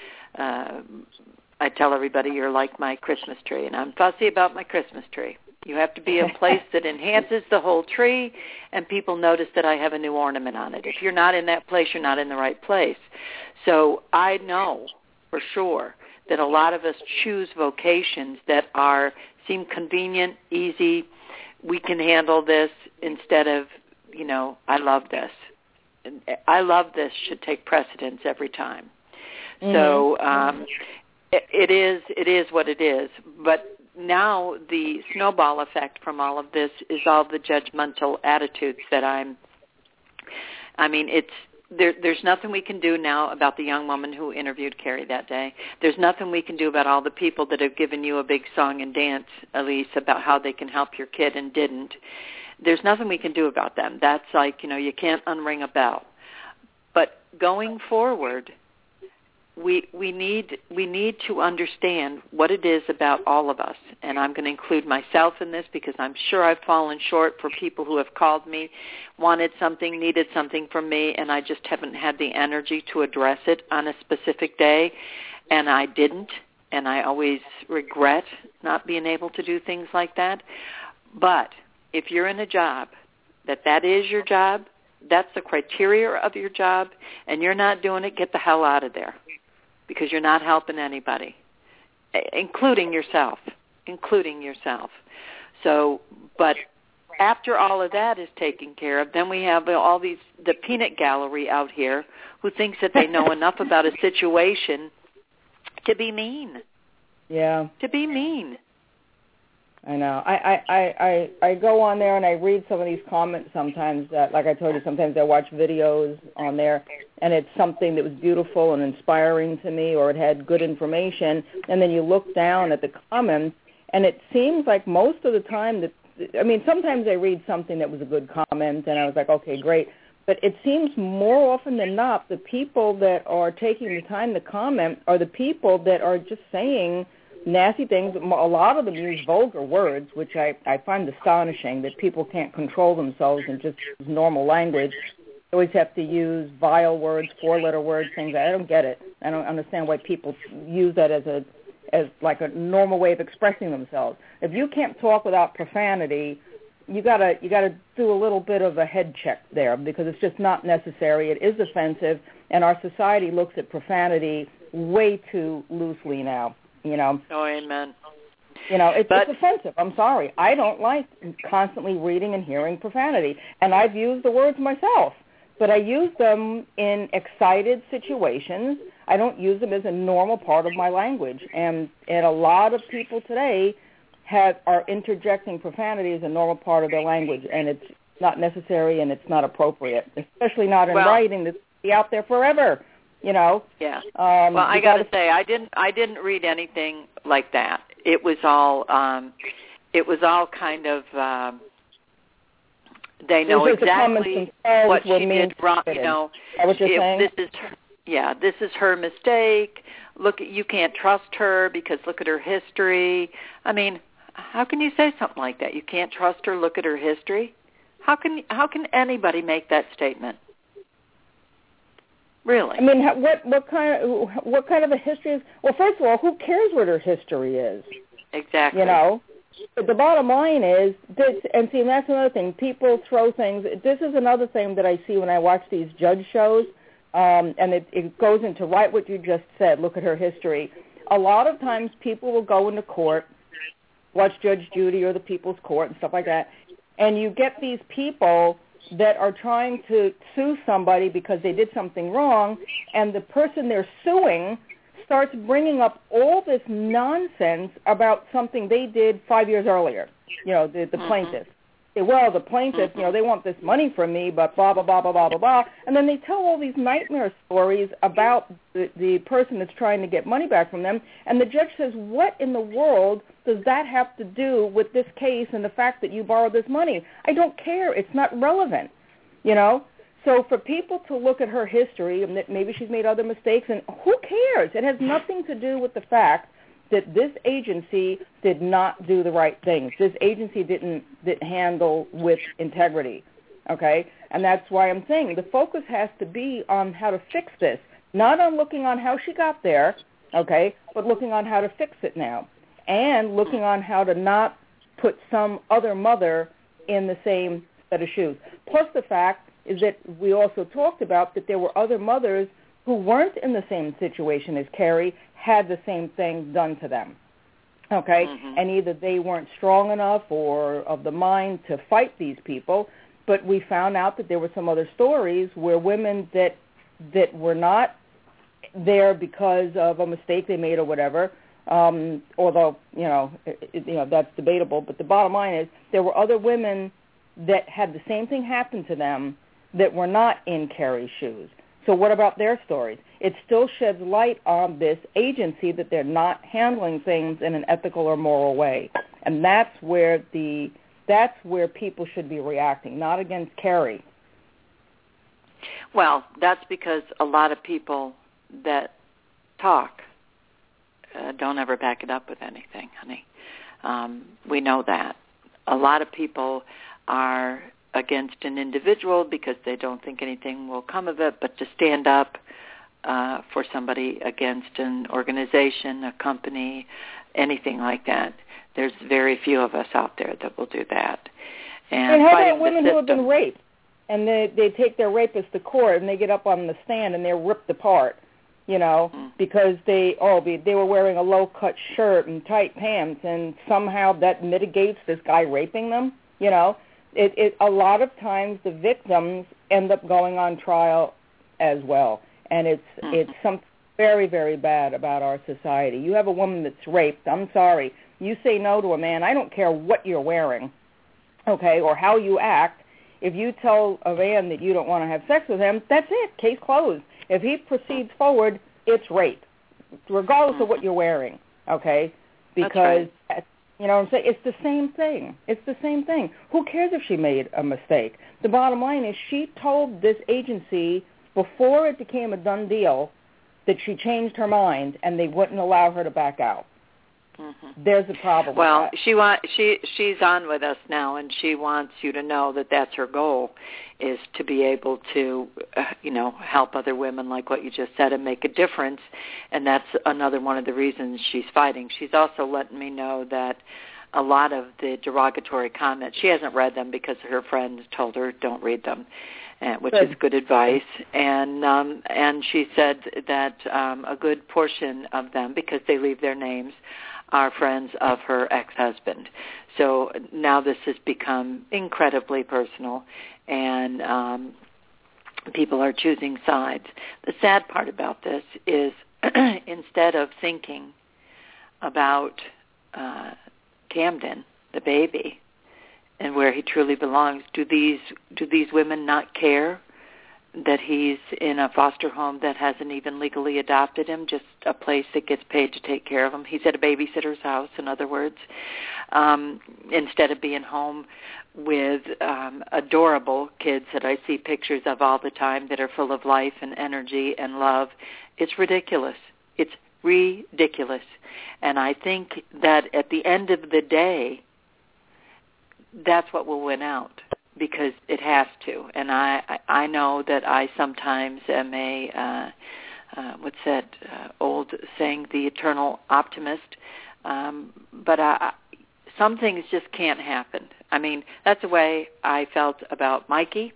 Speaker 2: I tell everybody, you're like my Christmas tree, and I'm fussy about my Christmas tree. You have to be a place that enhances the whole tree, and people notice that I have a new ornament on it. If you're not in that place, you're not in the right place. So I know for sure that a lot of us choose vocations that seem convenient, easy, we can handle this, instead of, I love this. I love this should take precedence every time. Mm-hmm. So it is what it is. But now the snowball effect from all of this is all the judgmental attitudes that there's nothing we can do now about the young woman who interviewed Carrie that day. There's nothing we can do about all the people that have given you a big song and dance, Elise, about how they can help your kid and didn't. There's nothing we can do about them. That's like, you can't unring a bell. But going forward, we need to understand what it is about all of us, and I'm going to include myself in this because I'm sure I've fallen short for people who have called me, wanted something, needed something from me, and I just haven't had the energy to address it on a specific day, and I didn't, and I always regret not being able to do things like that. But if you're in a job that is your job, that's the criteria of your job, and you're not doing it, get the hell out of there, because you're not helping anybody, including yourself. So, but after all of that is taken care of, then we have the peanut gallery out here who thinks that they know enough about a situation to be mean.
Speaker 3: Yeah.
Speaker 2: To be mean.
Speaker 3: I know. I go on there and I read some of these comments sometimes. That, like I told you, sometimes I watch videos on there, and it's something that was beautiful and inspiring to me, or it had good information, and then you look down at the comments, and it seems like most of the time sometimes I read something that was a good comment, and I was like, okay, great. But it seems more often than not the people that are taking the time to comment are the people that are just saying nasty things. A lot of them use vulgar words, which I find astonishing, that people can't control themselves and just use normal language. They always have to use vile words, 4-letter words, things. I don't get it. I don't understand why people use that as like a normal way of expressing themselves. If you can't talk without profanity, you gotta do a little bit of a head check there, because it's just not necessary. It is offensive, and our society looks at profanity way too loosely now.
Speaker 2: Oh, amen.
Speaker 3: It's offensive. I'm sorry. I don't like constantly reading and hearing profanity. And I've used the words myself, but I use them in excited situations. I don't use them as a normal part of my language. And a lot of people today are interjecting profanity as a normal part of their language, and it's not necessary and it's not appropriate, especially not in writing. That's be out there forever. Yeah.
Speaker 2: Well, I got to say, I didn't read anything like that. It was all kind of. They know exactly what she did wrong.
Speaker 3: What you're saying?
Speaker 2: This is her mistake. Look, you can't trust her because look at her history. I mean, how can you say something like that? You can't trust her. Look at her history. How can anybody make that statement? Really?
Speaker 3: I mean, what kind of a history is? Well, first of all, who cares what her history is?
Speaker 2: Exactly.
Speaker 3: But the bottom line is this, and see, that's another thing. People throw things. This is another thing that I see when I watch these judge shows, and it goes into right what you just said. Look at her history. A lot of times people will go into court, watch Judge Judy or the People's Court and stuff like that, and you get these people that are trying to sue somebody because they did something wrong, and the person they're suing starts bringing up all this nonsense about something they did 5 years earlier, the plaintiff. Well, the plaintiff, they want this money from me, but blah, blah, blah, blah, blah, blah, blah. And then they tell all these nightmare stories about the person that's trying to get money back from them, and the judge says, what in the world does that have to do with this case and the fact that you borrowed this money? I don't care. It's not relevant, So for people to look at her history and that maybe she's made other mistakes, and who cares? It has nothing to do with the fact that this agency did not do the right things. This agency didn't handle with integrity, okay? And that's why I'm saying the focus has to be on how to fix this, not on looking on how she got there, okay, but looking on how to fix it now, and looking on how to not put some other mother in the same set of shoes. Plus the fact is that we also talked about that there were other mothers who weren't in the same situation as Carrie, had the same thing done to them, okay? And either they weren't strong enough or of the mind to fight these people, but we found out that there were some other stories where women that were not there because of a mistake they made or whatever, although, that's debatable, but the bottom line is there were other women that had the same thing happen to them that were not in Carrie's shoes. So what about their stories? It still sheds light on this agency that they're not handling things in an ethical or moral way. And that's where people should be reacting, not against Carrie.
Speaker 2: Well, that's because a lot of people that talk don't ever back it up with anything, honey. We know that. A lot of people are against an individual because they don't think anything will come of it, but to stand up for somebody against an organization, a company, anything like that, there's very few of us out there that will do that.
Speaker 3: And how about women who have been raped, and they take their rapists to court and they get up on the stand and they're ripped apart, because they were wearing a low-cut shirt and tight pants, and somehow that mitigates this guy raping them, a lot of times the victims end up going on trial as well, and it's something very, very bad about our society. You have a woman that's raped, I'm sorry, you say no to a man, I don't care what you're wearing, okay, or how you act. If you tell a man that you don't want to have sex with him, that's it, case closed. If he proceeds forward, it's rape, regardless of what you're wearing, okay, because you know what I'm saying? It's the same thing. It's the same thing. Who cares if she made a mistake? The bottom line is she told this agency before it became a done deal that she changed her mind and they wouldn't allow her to back out. There's a problem
Speaker 2: well,
Speaker 3: with that.
Speaker 2: she's on with us now, and she wants you to know that that's her goal, is to be able to, help other women like what you just said and make a difference, and that's another one of the reasons she's fighting. She's also letting me know that a lot of the derogatory comments, she hasn't read them because her friend told her don't read them, which is good advice, and she said that a good portion of them, because they leave their names, are friends of her ex-husband. So now this has become incredibly personal, and people are choosing sides. The sad part about this is instead of thinking about Camden, the baby, and where he truly belongs, do these women not care that he's in a foster home that hasn't even legally adopted him, just a place that gets paid to take care of him? He's at a babysitter's house, in other words, instead of being home with adorable kids that I see pictures of all the time that are full of life and energy and love. It's ridiculous. It's ridiculous. And I think that at the end of the day, that's what will win out, because it has to. And I know that I sometimes am what's that old saying, the eternal optimist. But some things just can't happen. I mean, that's the way I felt about Mikey,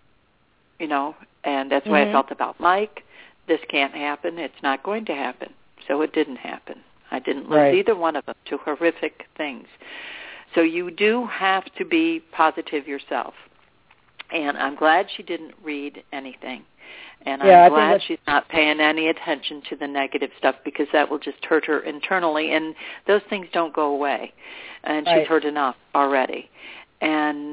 Speaker 2: and that's the way I felt about Mike. This can't happen. It's not going to happen. So it didn't happen. I didn't lose either one of them to horrific things. So you do have to be positive yourself. And I'm glad she didn't read anything. And I'm glad she's not paying any attention to the negative stuff, because that will just hurt her internally. And those things don't go away. And she's hurt enough already. And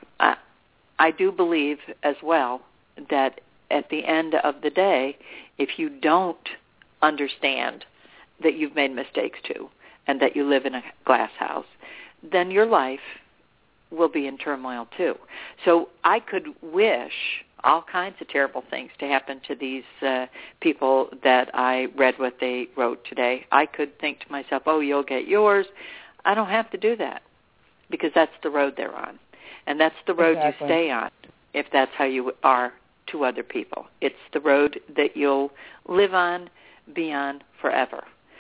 Speaker 2: I do believe as well that at the end of the day, if you don't understand that you've made mistakes too and that you live in a glass house, then your life will be in turmoil too. So I could wish all kinds of terrible things to happen to these people that I read what they wrote today. I could think to myself, oh, you'll get yours. I don't have to do that, because that's the road they're on. And that's the road you stay on if that's how you are to other people. It's the road that you'll live on, be on forever.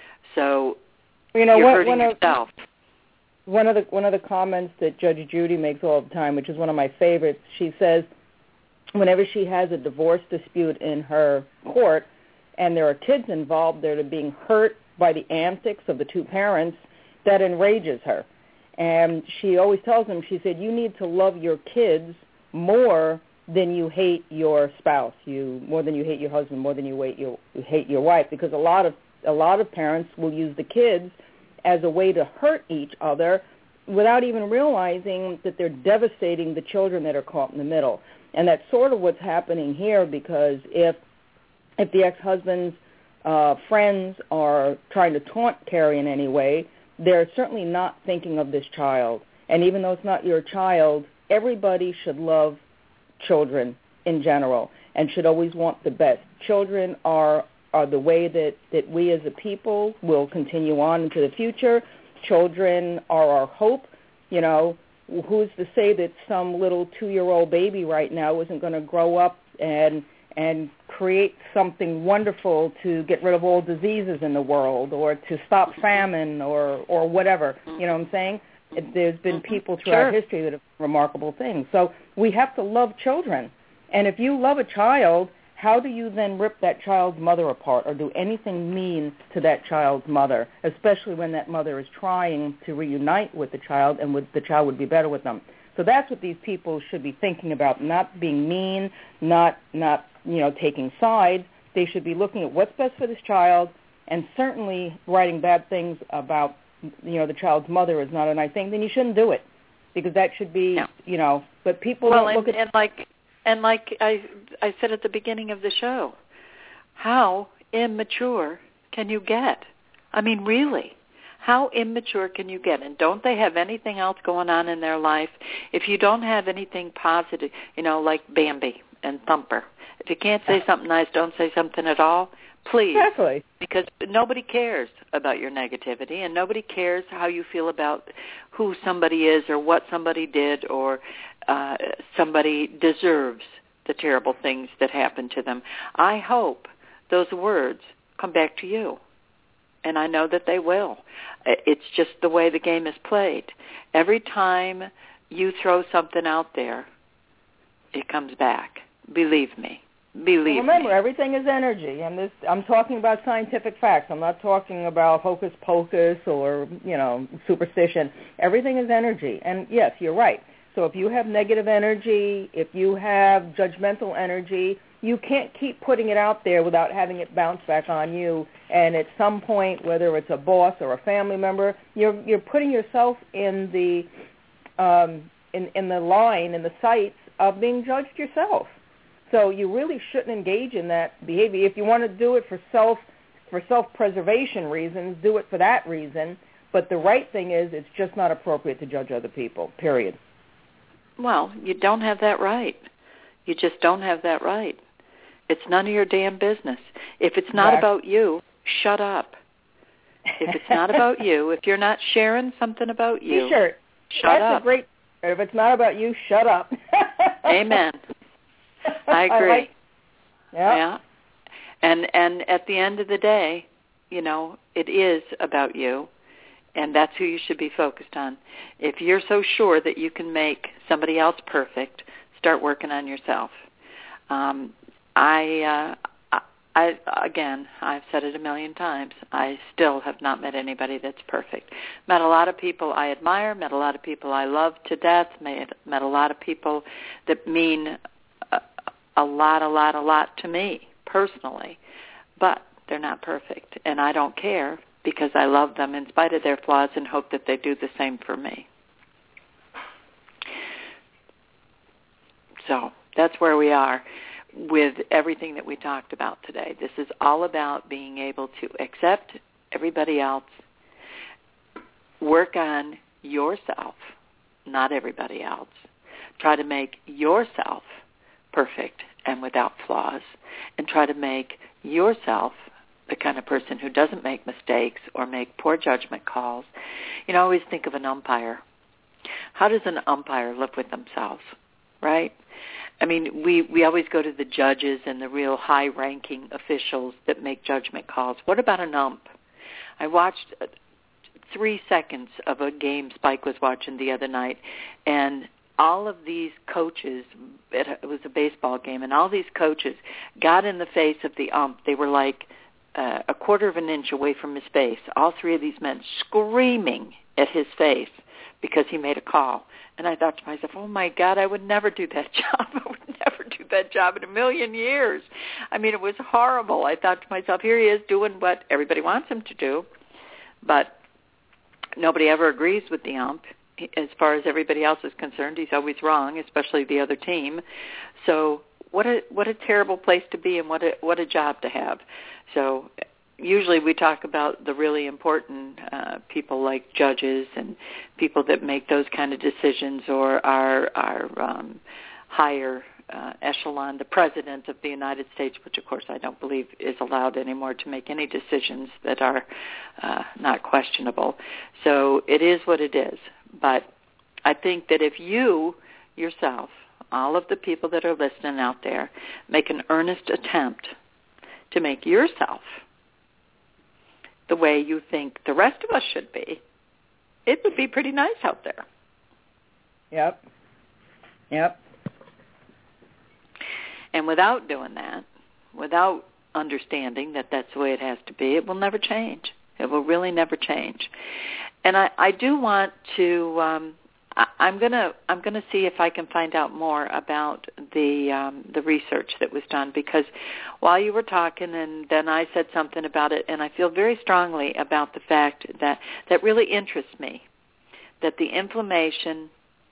Speaker 2: So you're hurting yourself.
Speaker 3: One of the comments that Judge Judy makes all the time, which is one of my favorites, she says whenever she has a divorce dispute in her court and there are kids involved, they're being hurt by the antics of the two parents, that enrages her. And she always tells them, she said, you need to love your kids more than you hate your spouse, more than you hate your husband, more than you hate your wife, because a lot of parents will use the kids as a way to hurt each other without even realizing that they're devastating the children that are caught in the middle. And that's sort of what's happening here, because if the ex-husband's friends are trying to taunt Carrie in any way, they're certainly not thinking of this child. And even though it's not your child, everybody should love children in general and should always want the best. Children are the way that we as a people will continue on into the future. Children are our hope. Who's to say that some little 2-year-old baby right now isn't going to grow up and create something wonderful to get rid of all diseases in the world, or to stop famine, or whatever. You know what I'm saying? There's been people throughout history that have done remarkable things. So we have to love children. And if you love a child, how do you then rip that child's mother apart or do anything mean to that child's mother, especially when that mother is trying to reunite with the child and the child would be better with them? So that's what these people should be thinking about, not being mean, not taking sides. They should be looking at what's best for this child, and certainly writing bad things about the child's mother is not a nice thing. Then you shouldn't do it, because that should be But people don't look at
Speaker 2: and like I said at the beginning of the show, how immature can you get? I mean, really. How immature can you get? And don't they have anything else going on in their life? If you don't have anything positive, like Bambi and Thumper, if you can't say something nice, don't say something at all, please.
Speaker 3: Exactly.
Speaker 2: Because nobody cares about your negativity, and nobody cares how you feel about who somebody is or what somebody did, or somebody deserves the terrible things that happen to them. I hope those words come back to you. And I know that they will. It's just the way the game is played. Every time you throw something out there, it comes back. Believe me.
Speaker 3: Remember, everything is energy. And I'm talking about scientific facts. I'm not talking about hocus pocus or, superstition. Everything is energy. And yes, you're right. So if you have negative energy, if you have judgmental energy, you can't keep putting it out there without having it bounce back on you. And at some point, whether it's a boss or a family member, you're putting yourself in the line, in the sights of being judged yourself. So you really shouldn't engage in that behavior. If you want to do it for self-preservation reasons, do it for that reason. But the right thing is, it's just not appropriate to judge other people, period.
Speaker 2: Well, you don't have that right. You just don't have that right. It's none of your damn business. If it's not about you, shut up. If it's not about you, if you're not sharing something about you,
Speaker 3: T-shirt.
Speaker 2: Shut up.
Speaker 3: That's a great. If it's not about you, shut up.
Speaker 2: Amen. I agree.
Speaker 3: Yeah.
Speaker 2: And at the end of the day, it is about you. And that's who you should be focused on. If you're so sure that you can make somebody else perfect, start working on yourself. Again, I've said it a million times, I still have not met anybody that's perfect. Met a lot of people I admire, met a lot of people I love to death, met a lot of people that mean a lot to me personally, but they're not perfect, and I don't care because I love them in spite of their flaws and hope that they do the same for me. So that's where we are with everything that we talked about today. This is all about being able to accept everybody else, work on yourself, not everybody else. Try to make yourself perfect and without flaws, and try to make yourself the kind of person who doesn't make mistakes or make poor judgment calls. You know, I always think of an umpire. How does an umpire live with themselves, right? I mean, we always go to the judges and the real high-ranking officials that make judgment calls. What about an ump? I watched 3 seconds of a game Spike was watching the other night, and all of these coaches, it was a baseball game, and all these coaches got in the face of the ump. They were like a quarter of an inch away from his face, all 3 of these men screaming at his face because he made a call. And I thought to myself, oh, my God, I would never do that job. I would never do that job in a million years. I mean, it was horrible. I thought to myself, here he is doing what everybody wants him to do, but nobody ever agrees with the ump. As far as everybody else is concerned, he's always wrong, especially the other team. So what a terrible place to be, and what a job to have. So usually we talk about the really important people like judges and people that make those kind of decisions, or our higher echelon, the President of the United States, which of course I don't believe is allowed anymore to make any decisions that are not questionable. So it is what it is. But I think that if you yourself, all of the people that are listening out there, make an earnest attempt to make yourself the way you think the rest of us should be, it would be pretty nice out there.
Speaker 3: Yep.
Speaker 2: And without doing that, without understanding that that's the way it has to be, it will never change. It will really never change. And I do want to. I'm gonna see if I can find out more about the research that was done, because while you were talking, and then I said something about it, and I feel very strongly about the fact that really interests me, that the inflammation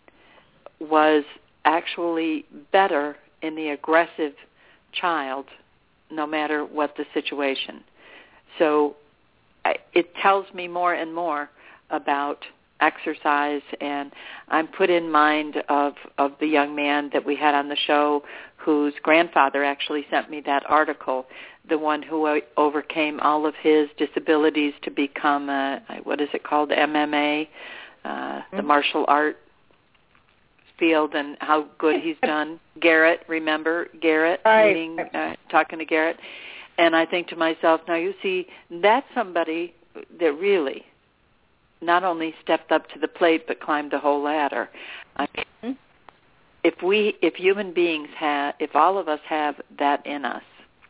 Speaker 2: was actually better in the aggressive child, no matter what the situation. So it tells me more and more about exercise, and I'm put in mind of the young man that we had on the show whose grandfather actually sent me that article, the one who overcame all of his disabilities to become what is it called, MMA, the martial art field, and how good he's done. Garrett, remember Garrett?
Speaker 3: Right.
Speaker 2: Talking to Garrett. And I think to myself, now you see, that's somebody that really not only stepped up to the plate but climbed the whole ladder. I mean, if human beings if all of us have that in us,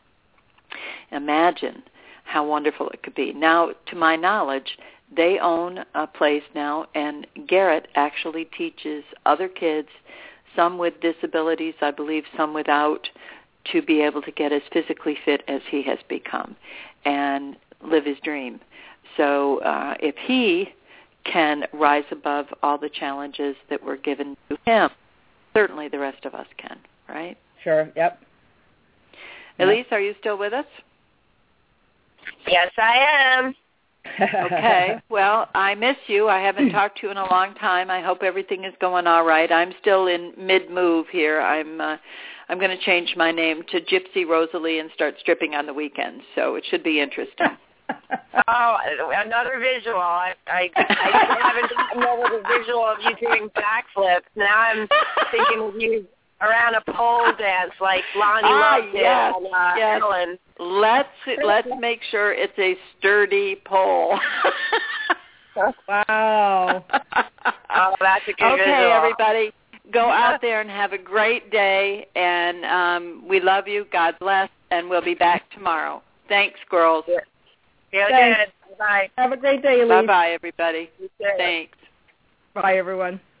Speaker 2: imagine how wonderful it could be. Now, to my knowledge, they own a place now, and Garrett actually teaches other kids, some with disabilities, I believe some without, to be able to get as physically fit as he has become and live his dream. So if he can rise above all the challenges that were given to him, certainly the rest of us can, right?
Speaker 3: Sure, yep.
Speaker 2: Elise, are you still with us?
Speaker 5: Yes, I am.
Speaker 2: Okay. Well, I miss you. I haven't talked to you in a long time. I hope everything is going all right. I'm still in mid-move here. I'm going to change my name to Gypsy Rosalie and start stripping on the weekends, so it should be interesting.
Speaker 5: Oh, another visual. I haven't gotten over the visual of you doing backflips. Now I'm thinking of you around a pole dance like Lonnie Love and Ellen.
Speaker 2: Let's make sure it's a sturdy pole.
Speaker 3: Wow.
Speaker 5: Oh, that's a good
Speaker 2: Okay,
Speaker 5: visual.
Speaker 2: everybody, go out there and have a great day, and we love you. God bless, and we'll be back tomorrow. Thanks, girls.
Speaker 5: Feel
Speaker 3: Thanks.
Speaker 5: good. Bye.
Speaker 3: Have a great day, Elise.
Speaker 2: Bye-bye, everybody.
Speaker 5: You too.
Speaker 2: Thanks.
Speaker 3: Bye, everyone.